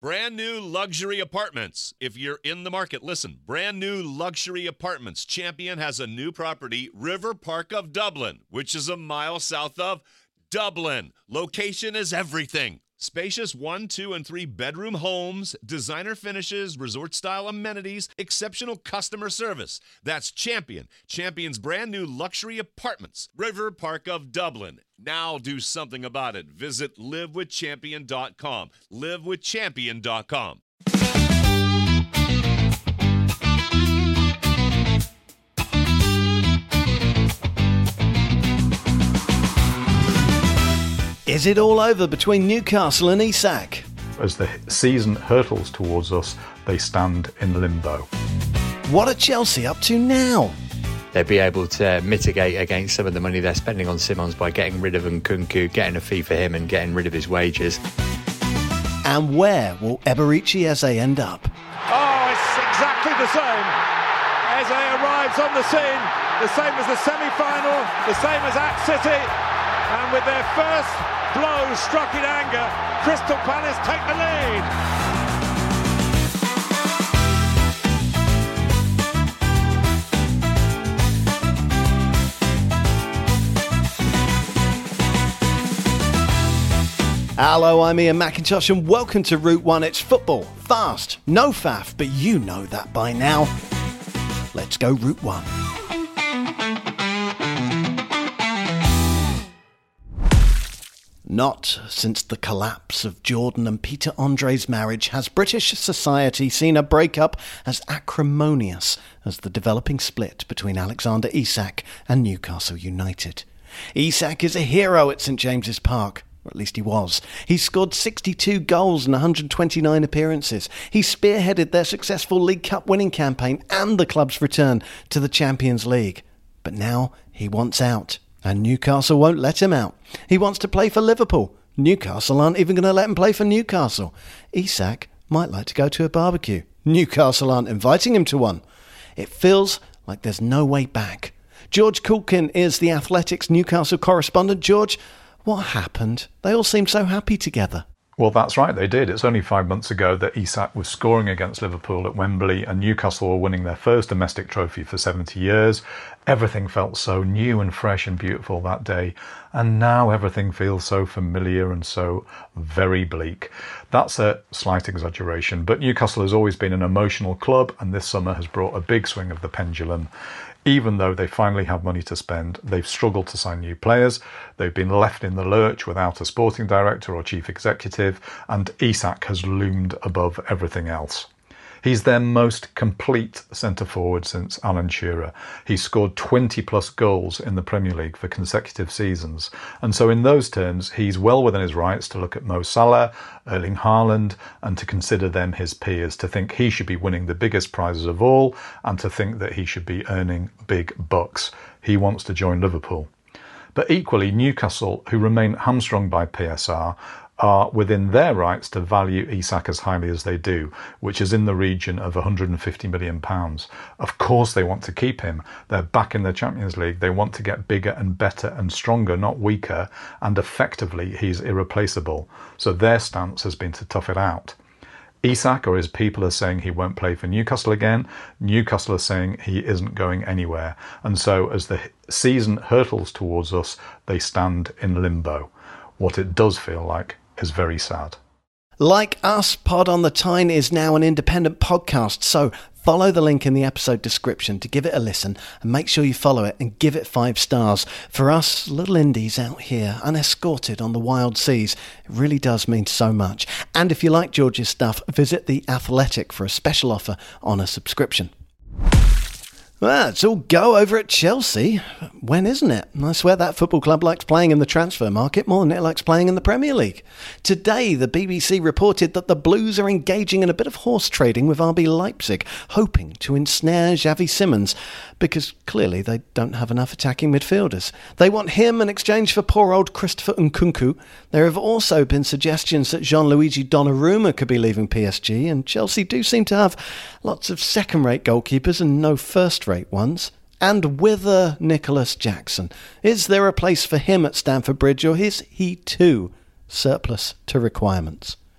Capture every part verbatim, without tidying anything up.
Brand new luxury apartments. If you're in the market, listen. Brand new luxury apartments. Champion has a new property, River Park of Dublin, which is a mile south of Dublin. Location is everything. Spacious one, two, and three bedroom homes, designer finishes, resort-style amenities, exceptional customer service. That's Champion. Champion's brand new luxury apartments. River Park of Dublin. Now do something about it. Visit live with champion dot com. live with champion dot com. Is it all over between Newcastle and Isak? As the season hurtles towards us, they stand in limbo. What are Chelsea up to now? They'll be able to mitigate against some of the money they're spending on Simons by getting rid of Nkunku, getting a fee for him and getting rid of his wages. And where will Eberechi Eze end up? Oh, it's exactly the same. Eze arrives on the scene, the same as the semi-final, the same as at City. And with their first blow struck in anger, Crystal Palace take the lead. Hello, I'm Ian McIntosh and welcome to Route One. It's football, fast, no faff, but you know that by now. Let's go Route One. Not since the collapse of Jordan and Peter Andre's marriage has British society seen a breakup as acrimonious as the developing split between Alexander Isak and Newcastle United. Isak is a hero at St James's Park, or at least he was. He scored sixty-two goals in one hundred twenty-nine appearances. He spearheaded their successful League Cup winning campaign and the club's return to the Champions League. But now he wants out. And Newcastle won't let him out. He wants to play for Liverpool. Newcastle aren't even going to let him play for Newcastle. Isak might like to go to a barbecue. Newcastle aren't inviting him to one. It feels like there's no way back. George Culkin is the Athletics Newcastle correspondent. George, what happened? They all seemed so happy together. Well, that's right, they did. It's only five months ago that Isak was scoring against Liverpool at Wembley and Newcastle were winning their first domestic trophy for seventy years. Everything felt so new and fresh and beautiful that day, and now everything feels so familiar and so very bleak. That's a slight exaggeration, but Newcastle has always been an emotional club, and this summer has brought a big swing of the pendulum. Even though they finally have money to spend, they've struggled to sign new players. They've been left in the lurch without a sporting director or chief executive, and Isak has loomed above everything else. He's their most complete centre-forward since Alan Shearer. He scored twenty plus goals in the Premier League for consecutive seasons. And so in those terms, he's well within his rights to look at Mo Salah, Erling Haaland, and to consider them his peers, to think he should be winning the biggest prizes of all, and to think that he should be earning big bucks. He wants to join Liverpool. But equally, Newcastle, who remain hamstrung by P S R, are within their rights to value Isak as highly as they do, which is in the region of one hundred fifty million pounds. Of course they want to keep him. They're back in the Champions League. They want to get bigger and better and stronger, not weaker, and effectively he's irreplaceable. So their stance has been to tough it out. Isak or his people are saying he won't play for Newcastle again. Newcastle are saying he isn't going anywhere. And so as the season hurtles towards us, they stand in limbo. What it does feel like is very sad. Like Us, Pod on the Tyne is now an independent podcast, so follow the link in the episode description to give it a listen and make sure you follow it and give it five stars. For us little indies out here, unescorted on the wild seas, it really does mean so much. And if you like George's stuff, visit The Athletic for a special offer on a subscription. Well, it's all go over at Chelsea. When isn't it? I swear that football club likes playing in the transfer market more than it likes playing in the Premier League. Today, the B B C reported that the Blues are engaging in a bit of horse trading with R B Leipzig, hoping to ensnare Xavi Simons, because clearly they don't have enough attacking midfielders. They want him in exchange for poor old Christopher Nkunku. There have also been suggestions that Gianluigi Donnarumma could be leaving P S G, and Chelsea do seem to have lots of second-rate goalkeepers and no first-rate ones. And whither Nicholas Jackson? Is there a place for him at Stamford Bridge, or is he too surplus to requirements?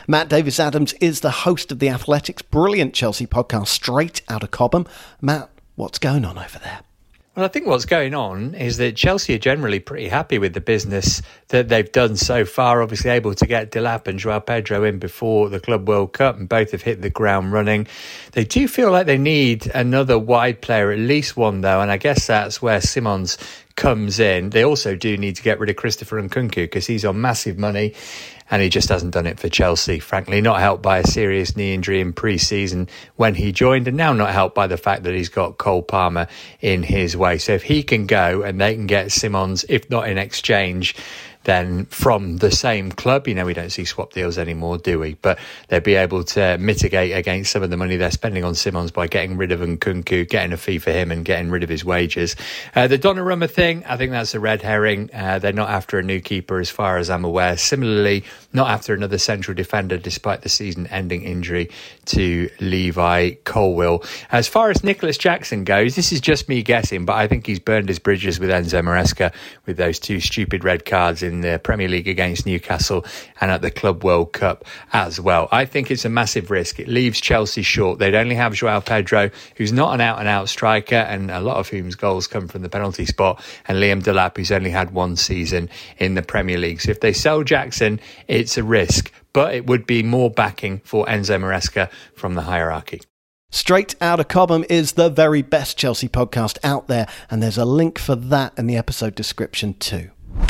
Matt Davis-Adams is the host of The Athletic's brilliant Chelsea podcast, Straight Outta Cobham. Matt, what's going on over there? Well, I think what's going on is that Chelsea are generally pretty happy with the business that they've done so far. Obviously able to get Delap and Joao Pedro in before the Club World Cup, and both have hit the ground running. They do feel like they need another wide player, at least one though, and I guess that's where Simons comes in. They also do need to get rid of Christopher Nkunku because he's on massive money and he just hasn't done it for Chelsea, frankly. Not helped by a serious knee injury in pre-season when he joined, and now not helped by the fact that he's got Cole Palmer in his way. So if he can go and they can get Simons, if not in exchange, then from the same club, you know, we don't see swap deals anymore, do we? But they'd be able to mitigate against some of the money they're spending on Simons by getting rid of Nkunku, getting a fee for him and getting rid of his wages. Uh, the Donnarumma thing, I think that's a red herring. Uh, they're not after a new keeper as far as I'm aware. Similarly, not after another central defender despite the season-ending injury to Levi Colwill. As far as Nicholas Jackson goes, this is just me guessing, but I think he's burned his bridges with Enzo Maresca with those two stupid red cards in in the Premier League against Newcastle and at the Club World Cup as well. I think it's a massive risk. It leaves Chelsea short. They'd only have Joao Pedro, who's not an out-and-out striker, and a lot of whose goals come from the penalty spot, and Liam Delap, who's only had one season in the Premier League. So if they sell Jackson, it's a risk, but it would be more backing for Enzo Maresca from the hierarchy. Straight Outta Cobham is the very best Chelsea podcast out there, and there's a link for that in the episode description too.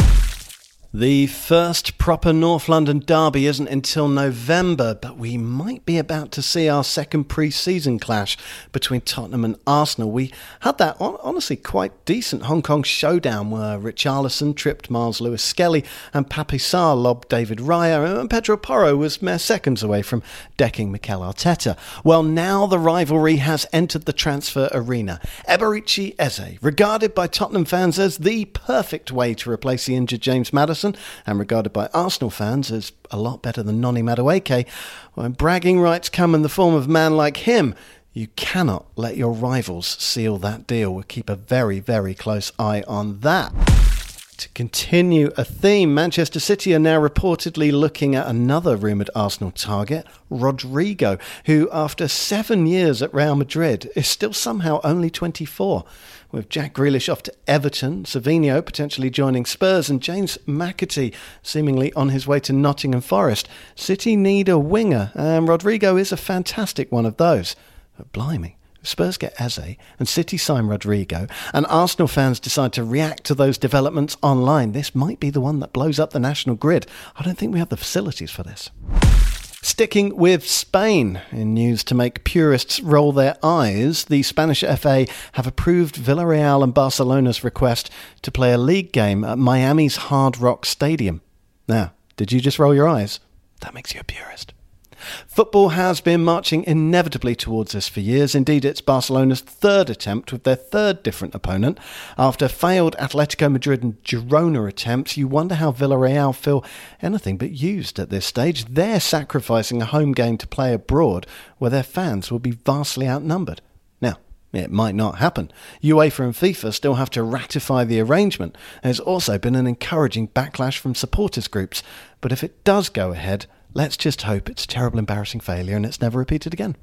The first proper North London derby isn't until November, but we might be about to see our second pre-season clash between Tottenham and Arsenal. We had that honestly quite decent Hong Kong showdown where Richarlison tripped Miles Lewis-Skelly and Pape Sarr lobbed David Raya, and Pedro Porro was mere seconds away from decking Mikel Arteta. Well, now the rivalry has entered the transfer arena. Eberechi Eze, regarded by Tottenham fans as the perfect way to replace the injured James Maddison, and regarded by Arsenal fans as a lot better than Noni Madueke, when bragging rights come in the form of a man like him, you cannot let your rivals seal that deal. We'll keep a very, very close eye on that. To continue a theme, Manchester City are now reportedly looking at another rumoured Arsenal target, Rodrigo, who after seven years at Real Madrid is still somehow only twenty-four. With Jack Grealish off to Everton, Savinho potentially joining Spurs, and James McAtee seemingly on his way to Nottingham Forest, City need a winger, and Rodrigo is a fantastic one of those. But blimey, if Spurs get Eze and City sign Rodrigo, and Arsenal fans decide to react to those developments online, this might be the one that blows up the national grid. I don't think we have the facilities for this. Sticking with Spain, in news to make purists roll their eyes, the Spanish F A have approved Villarreal and Barcelona's request to play a league game at Miami's Hard Rock Stadium. Now, did you just roll your eyes? That makes you a purist. Football has been marching inevitably towards this for years. Indeed, it's Barcelona's third attempt with their third different opponent. After failed Atletico Madrid and Girona attempts, you wonder how Villarreal feel anything but used at this stage. They're sacrificing a home game to play abroad where their fans will be vastly outnumbered. Now, it might not happen. UEFA and FIFA still have to ratify the arrangement. There's also been an encouraging backlash from supporters groups. But if it does go ahead, let's just hope it's a terrible, embarrassing failure and it's never repeated again.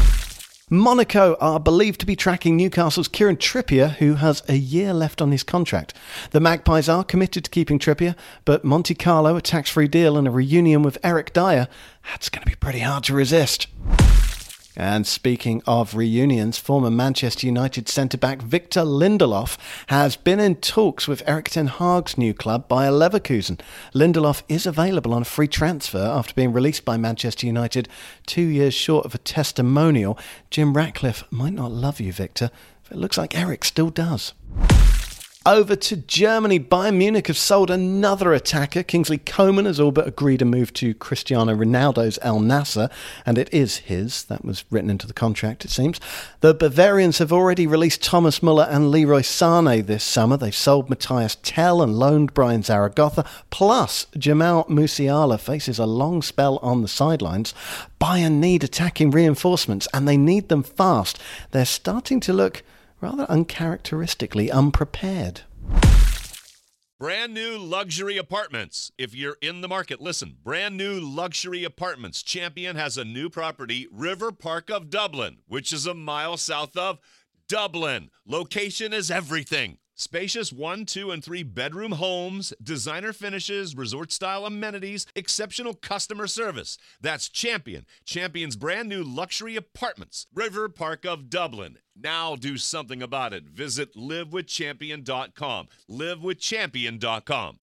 Monaco are believed to be tracking Newcastle's Kieran Trippier, who has a year left on his contract. The Magpies are committed to keeping Trippier, but Monte Carlo, a tax-free deal and a reunion with Eric Dyer, that's going to be pretty hard to resist. And speaking of reunions, former Manchester United centre-back Victor Lindelof has been in talks with Erik ten Hag's new club, Bayer Leverkusen. Lindelof is available on a free transfer after being released by Manchester United two years short of a testimonial. Jim Ratcliffe might not love you, Victor, but it looks like Eric still does. Over to Germany, Bayern Munich have sold another attacker. Kingsley Coman has all but agreed to move to Cristiano Ronaldo's Al Nassr, and it is his. That was written into the contract, it seems. The Bavarians have already released Thomas Muller and Leroy Sané this summer. They've sold Matthias Tell and loaned Brian Zaragoza. Plus, Jamal Musiala faces a long spell on the sidelines. Bayern need attacking reinforcements, and they need them fast. They're starting to look rather uncharacteristically unprepared. Brand new luxury apartments. If you're in the market, listen. Brand new luxury apartments. Champion has a new property, River Park of Dublin, which is a mile south of Dublin. Location is everything. Spacious one, two, and three bedroom homes, designer finishes, resort-style amenities, exceptional customer service. That's Champion. Champion's brand new luxury apartments, River Park of Dublin. Now do something about it. Visit live with champion dot com. live with champion dot com.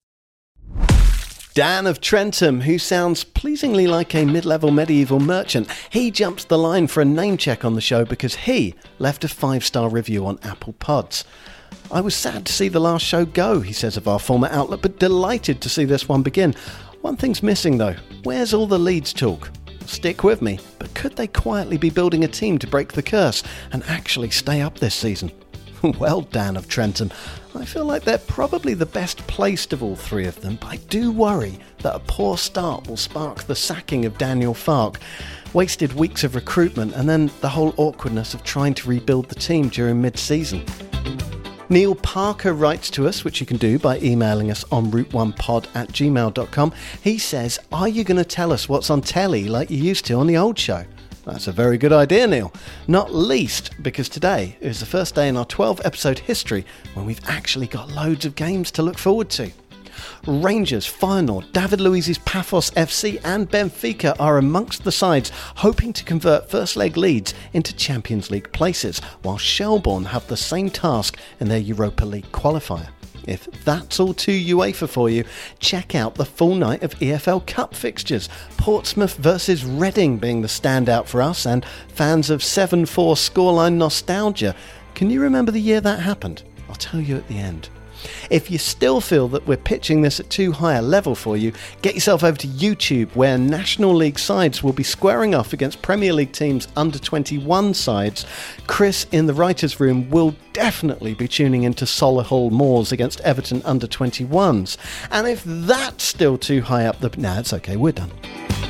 Dan of Trentham, who sounds pleasingly like a mid-level medieval merchant, he jumps the line for a name check on the show because he left a five-star review on Apple Pods. I was sad to see the last show go, he says of our former outlet, but delighted to see this one begin. One thing's missing though. Where's all the Leeds talk? Stick with me, but could they quietly be building a team to break the curse and actually stay up this season? Well, Dan of Trentham, I feel like they're probably the best placed of all three of them, but I do worry that a poor start will spark the sacking of Daniel Farke. Wasted weeks of recruitment and then the whole awkwardness of trying to rebuild the team during mid-season. Neil Parker writes to us, which you can do by emailing us on route one pod at gmail dot com. He says, are you going to tell us what's on telly like you used to on the old show? That's a very good idea, Neil. Not least because today is the first day in our twelve episode history when we've actually got loads of games to look forward to. Rangers, Feyenoord, David Luiz's Paphos F C and Benfica are amongst the sides hoping to convert first leg leads into Champions League places, while Shelbourne have the same task in their Europa League qualifier. If that's all too UEFA for you, check out the full night of E F L Cup fixtures. Portsmouth versus Reading being the standout for us, and fans of seven four scoreline nostalgia. Can you remember the year that happened? I'll tell you at the end. If you still feel that we're pitching this at too high a level for you, get yourself over to YouTube, where National League sides will be squaring off against Premier League teams under twenty-one sides. Chris in the writer's room will definitely be tuning into Solihull Moors against Everton under twenty-ones. And if that's still too high up the... Nah, it's okay, we're done.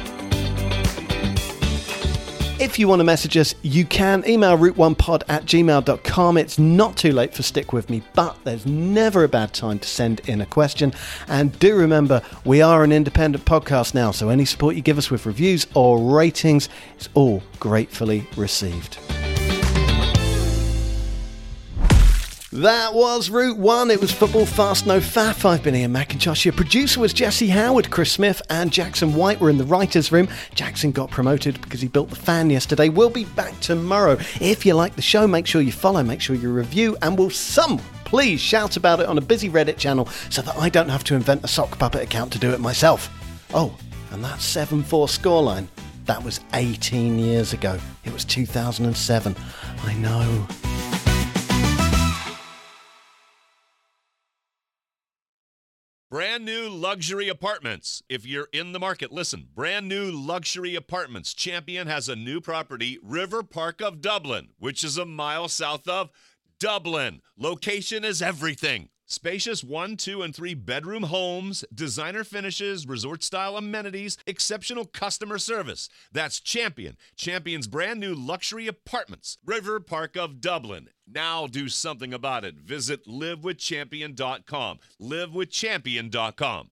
If you want to message us, you can email route one pod at gmail dot com. It's not too late for Stick With Me, but there's never a bad time to send in a question. And do remember, we are an independent podcast now, so any support you give us with reviews or ratings is all gratefully received. That was Route one. It was Football Fast No Faff. I've been Ian McIntosh. Your producer was Jesse Howard. Chris Smith and Jackson White were in the writer's room. Jackson got promoted because he built the fan yesterday. We'll be back tomorrow. If you like the show, make sure you follow, make sure you review, and will some please shout about it on a busy Reddit channel so that I don't have to invent a sock puppet account to do it myself. Oh, and that seven four scoreline, that was eighteen years ago. It was two thousand seven. I know. Brand new luxury apartments. If you're in the market, listen. Brand new luxury apartments. Champion has a new property, River Park of Dublin, which is a mile south of Dublin. Location is everything. Spacious one, two, and three bedroom homes, designer finishes, resort-style amenities, exceptional customer service. That's Champion. Champion's brand new luxury apartments, River Park of Dublin. Now do something about it. Visit live with champion dot com. live with champion dot com.